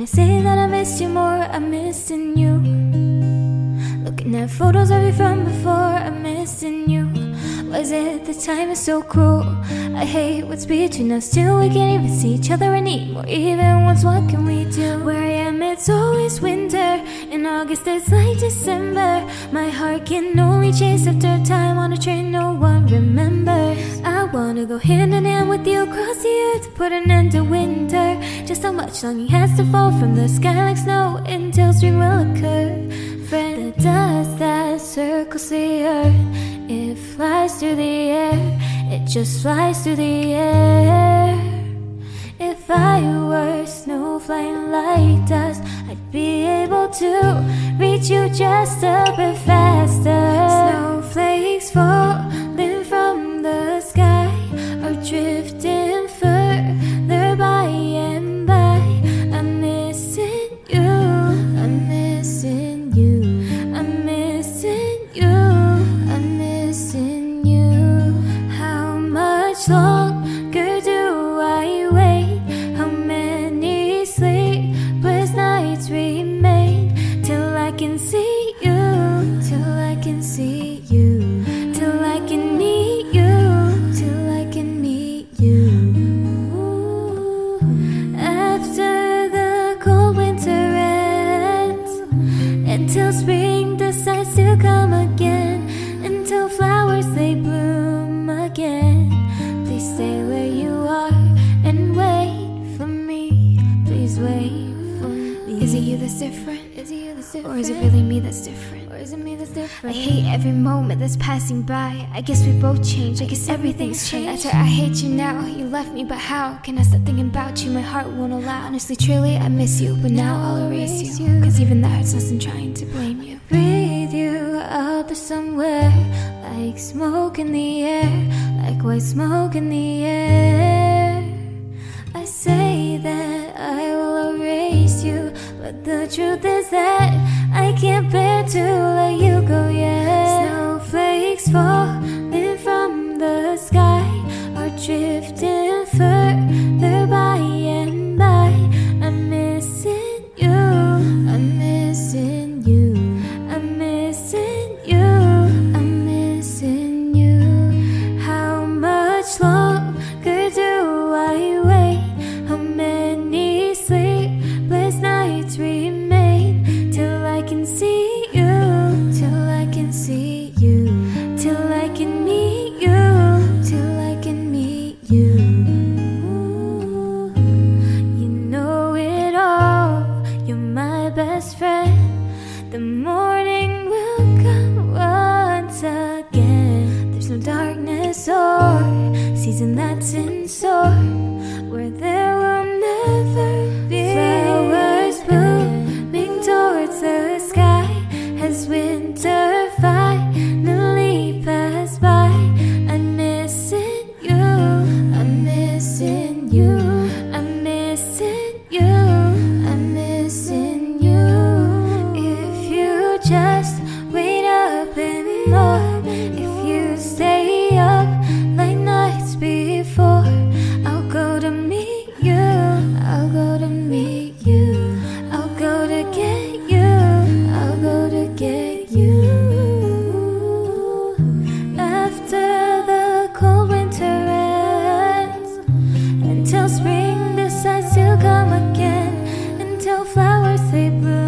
I say that I miss you more, I'm missing you. Looking at photos of you from before, I'm missing you. Was it the time is so cruel? I hate what's between us two. We can't even see each other anymore. Even once, what can we do? Where I am, it's always winter. In August, it's like December. My heart can only chase after time on a train no one remembers. I wanna go hand in hand with you across the earth to put an end to winter. Just how much longing has to fall from the sky like snow until spring will occur. Friend, the dust that circles the earth, it flies through the air, it just flies through the air. If I were snow flying like dust, I'd be able to reach you just a bit faster. Snowflakes falling from the sky are drifting further by and by. I'm missing you, I'm missing you, I'm missing you, I'm missing you. How much longer do I wait? How many sleepless nights remain till I can see you, till I can see you, till I can meet you, till I can meet you. After the cold winter ends, until spring decides to come again, until flowers they bloom again. Please stay where you are and wait for me. Please wait for me. Is it you that's different? Is it you that's different? Or is it really me that's different? Or is it me that's I different? hate every moment that's passing by. I guess we both changed, I guess everything's changed. After I hate you now, you left me, but how can I stop thinking about you? My heart won't allow. Honestly, truly, I miss you, but now I'll erase you. Cause even that hurts less than trying to blame you. Breathe you out there somewhere, like smoke in the air, like white smoke in the air. I say that I will erase you, but the truth is that I can't bear to let you go yet. Snowflakes falling from the sky are drifting further by and by. I'm missing you, I'm missing you, I'm missing you, I'm missing you. How much longer do I wait? How many sleepless nights remain till I can see you, till I can see you, till I can meet you, till I can meet you. You know it all, you're my best friend. The morning will come once again. There's no darkness or season that's in store where there will never be flowers blooming towards the sky as winter finally passed by. I'm missing you, I'm missing you, I'm missing you, I'm missing you. If you just wait up and more, if you stay up like nights before, I'll go to meet you, I'll go to meet you, I'll go to get you, I'll go to get you. After the cold winter ends, until spring decides to come again, until flowers they bloom